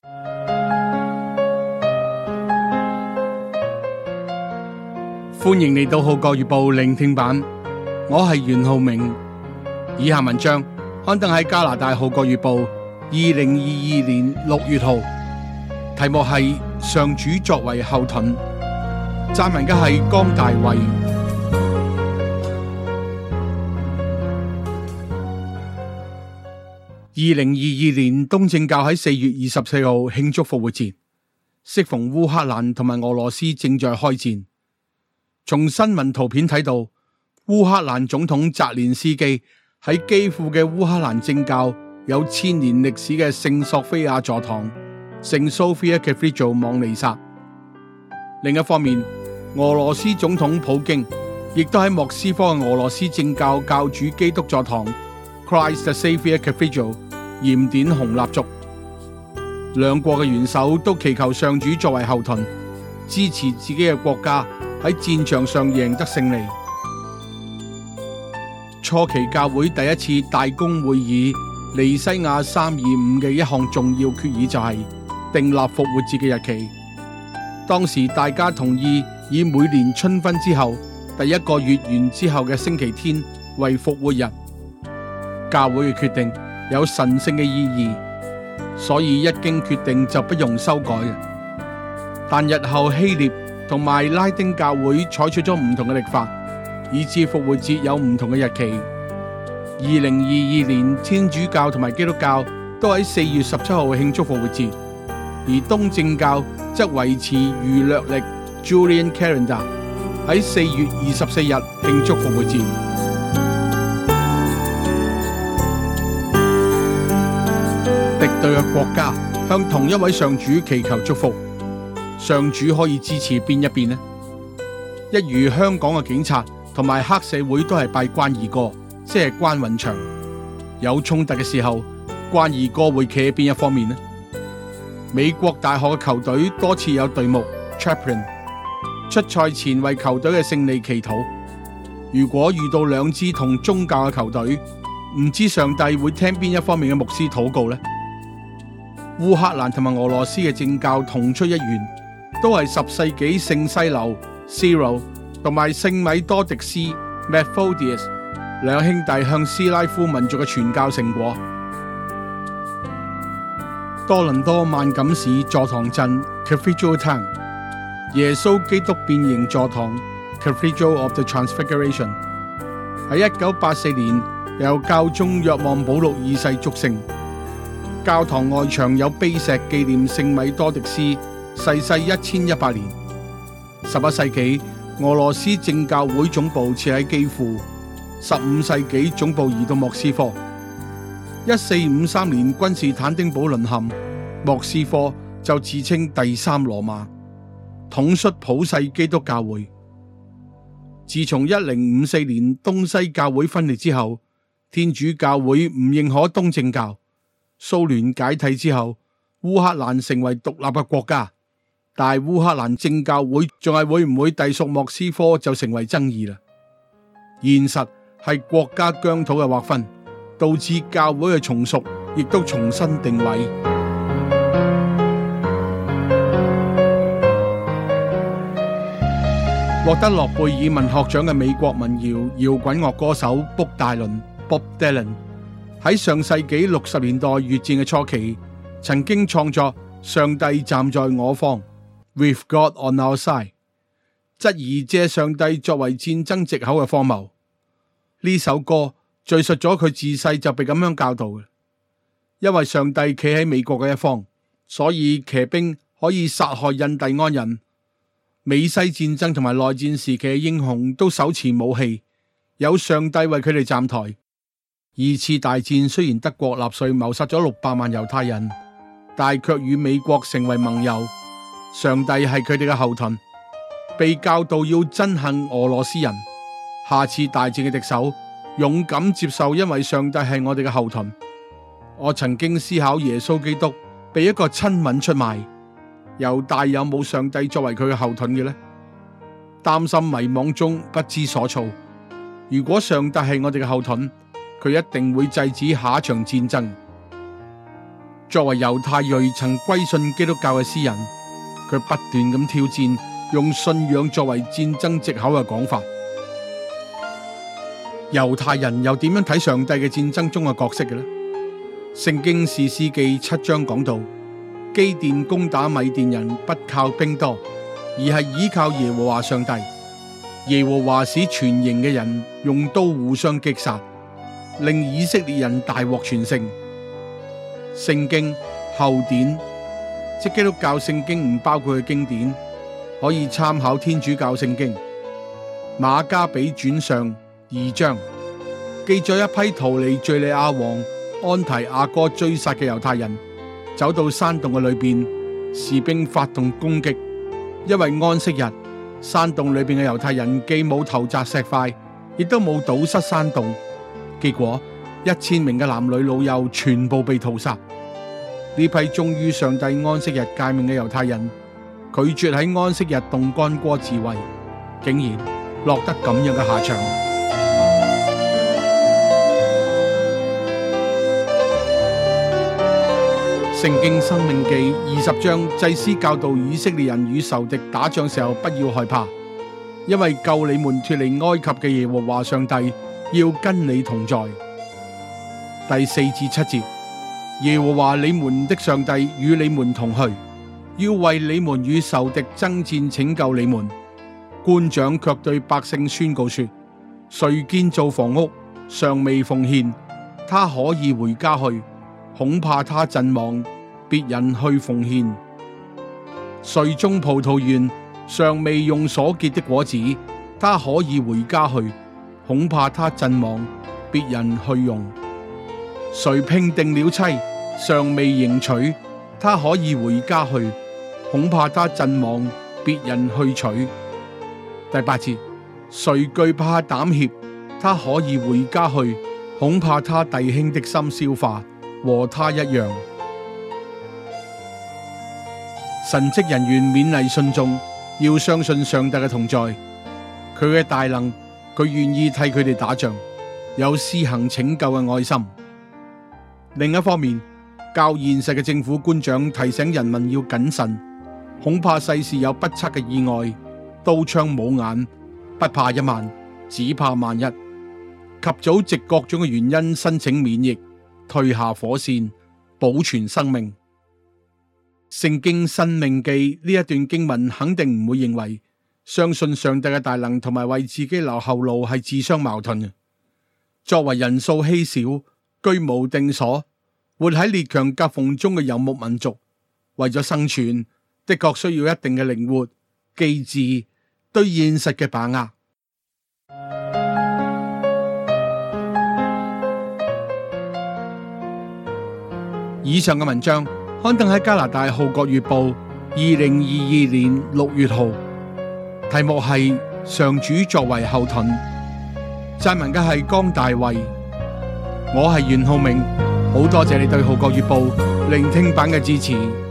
歡迎嚟到《號角月報》聆聽版，我係袁浩明。以下文章刊登喺加拿大《號角月報》2022年6月號，題目係上主作為後盾，撰文嘅係江大衛。2022年東正教喺4月24號慶祝復活節，適逢烏克蘭同埋俄羅斯正在開戰。從新聞圖片睇到，烏克蘭總統澤連斯基喺基輔嘅烏克蘭正教有1000年歷史嘅聖索菲亞座堂聖 Sophia Cathedral 望彌撒。另一方面，俄羅斯總統普京亦都喺莫斯科嘅俄羅斯正教教主基督座堂 Christ the Saviour Cathedral 燃點紅蠟燭。兩國嘅元首都祈求上主作為後盾，支持自己嘅國家喺戰場上贏得勝利。初期教會第一次大公會議尼西亞325嘅一項重要決議就係訂立復活節嘅日期。當時大家同意以每年春分之後第一個月圓之後嘅星期天為復活日。教會嘅決定有神聖嘅意義，所以一經決定就不容修改嘅。但日後希臘同埋拉丁教會採取咗唔同嘅曆法，以致復活節有唔同嘅日期。2022年天主教同埋基督教都喺4月17號慶祝復活節，而東正教則維持預略曆 Julian Calendar 喺4月24日慶祝復活節。敵對嘅國家向同一位上主祈求祝福，上主可以支持邊一邊呢？一如香港嘅警察同埋黑社會都係拜關二哥，即係關雲長。有衝突嘅時候，關二哥會企喺邊一方面呢？美國大學嘅球隊多次有隊牧 Chaplain 出賽前為球隊嘅勝利祈禱。如果遇到兩支同宗教嘅球隊，唔知上帝會聽邊一方面嘅牧師禱告呢？烏克蘭同埋俄羅斯嘅政教同出一源，都係10世紀聖西流 Cyril 同埋聖米多迪斯 Methodius 兩兄弟向斯拉夫民族嘅傳教成果。多倫多萬錦市座堂鎮 Cathedral Town 耶穌基督變形座堂 Cathedral of the Transfiguration 喺1984年由教宗若望保祿2世祝聖。教堂外牆有碑石紀念聖米多迪斯逝世1100年。11世紀俄羅斯正教會總部設喺基輔，15世紀總部移到莫斯科。1453年君士坦丁堡淪陷，莫斯科就自稱第3羅馬，統率普世基督教會。自從1054年東西教會分裂之後，天主教會唔認可東正教。蘇聯解體之後，烏克蘭成為獨立嘅國家，但係烏克蘭正教會仲係會唔會隸屬莫斯科就成為爭議啦。現實係國家疆土嘅劃分，導致教會嘅重屬，亦都重新定位。獲得諾貝爾文學獎嘅美國民謠搖滾樂歌手卜大倫 Bob Dylan喺上世紀60年代越戰嘅初期，曾經創作《上帝站在我方》With God on Our Side， 質疑借上帝作為戰爭藉口嘅荒謬。呢首歌敘述咗佢自細就被咁樣教導嘅，因為上帝企喺美國嘅一方，所以騎兵可以殺害印第安人。美西戰爭同埋內戰時期嘅英雄都手持武器，有上帝為佢哋站台。2次大戰雖然德國納粹謀殺咗600萬猶太人，但卻與美國成為盟友。上帝係佢哋嘅後盾，被教導要憎恨俄羅斯人。下次大戰嘅敵手，勇敢接受，因為上帝係我哋嘅後盾。我曾經思考耶穌基督被一個親吻出賣，猶大有冇上帝作為佢嘅後盾嘅呢？擔心迷惘中不知所措。如果上帝係我哋嘅後盾，佢一定會制止下一場戰爭。 作為猶太裔曾歸信基督教嘅詩人，佢不斷咁挑戰用信仰作為戰爭藉口嘅講法。猶太人又點樣睇上帝嘅戰爭中嘅角色嘅呢？聖經士師記7章講到，基甸攻打米甸人不靠兵多，而係依靠耶和華上帝。耶和華使全營嘅人用刀互相擊殺，令以色列人大獲全勝。聖經後典，即基督教聖經唔包括嘅經典，可以參考天主教聖經。馬加比傳上2章記載一批逃離敘利亞王安提阿哥追殺嘅猶太人，走到山洞嘅裏邊，士兵發動攻擊。因為安息日，山洞裏邊嘅猶太人既冇投擲石塊，亦都冇堵塞山洞，結果1000名嘅男女老幼全部被屠殺。呢批忠於上帝安息日誡命嘅猶太人，拒絕喺安息日動干戈自衛，竟然落得咁樣嘅下場。聖經申命記20章，祭司教導以色列人與仇敵打仗時候不要害怕，因為救你們脫離埃及嘅耶和華上帝要跟你同在。第4至7節，耶和華你們的上帝與你們同去，要為你們與仇敵爭戰，拯救你們。官長卻對百姓宣告說：誰建造房屋尚未奉獻，他可以回家去，恐怕他陣亡，別人去奉獻。誰種葡萄園尚未用所結的果子，他可以回家去，恐怕他陣亡，別人去用。誰聘定了妻尚未迎娶，他可以回家去，恐怕他陣亡，別人去娶。第8節，誰懼怕膽怯，他可以回家去，恐怕他弟兄的心消化，和他一樣。神職人員勉勵信眾要相信上帝嘅同在，佢嘅大能，佢願意替佢哋打仗，有施行拯救嘅愛心。另一方面，較現實嘅政府官長提醒人民要謹慎，恐怕世事有不測嘅意外，刀槍冇眼，不怕一萬，只怕萬一。及早藉各種嘅原因申請免疫，退下火線，保存生命。聖經申命記呢一段經文肯定唔會認為相信上帝嘅大能同埋為自己留後路係自相矛盾嘅。作為人數稀少、居無定所、活喺列強夾縫中嘅游牧民族，為咗生存，的確需要一定嘅靈活、機智、對現實嘅把握。以上嘅文章刊登喺加拿大《號角月報》2022年6月號，題目係上主作為後盾，撰文嘅係江大衛。我係袁浩明，好多謝你對《號角月報》聆聽版嘅支持。